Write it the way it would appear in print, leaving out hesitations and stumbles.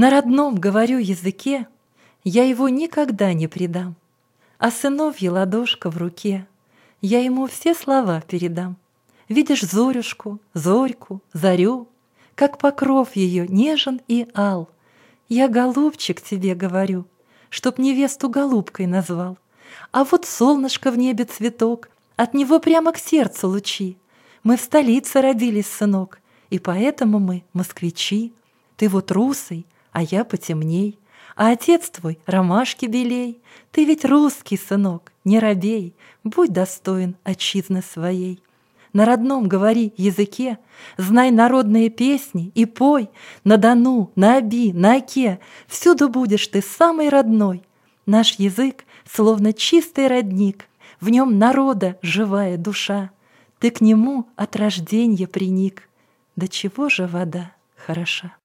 На родном, говорю, языке я его никогда не предам, а сыновья ладошка в руке, я ему все слова передам. Видишь зорюшку, зорьку, зарю, как покров ее нежен и ал. Я, голубчик, тебе говорю, чтоб невесту голубкой назвал. А вот солнышко в небе цветок, от него прямо к сердцу лучи. Мы в столице родились, сынок, и поэтому мы москвичи. Ты вот русый, а я потемней, а отец твой ромашки белей. Ты ведь русский, сынок, не робей, будь достоин отчизны своей. На родном, говори, языке, знай народные песни и пой. На Дону, на Оби, на Оке всюду будешь ты самый родной. Наш язык словно чистый родник, в нем народа живая душа. Ты к нему от рождения приник. Да чего же вода хороша!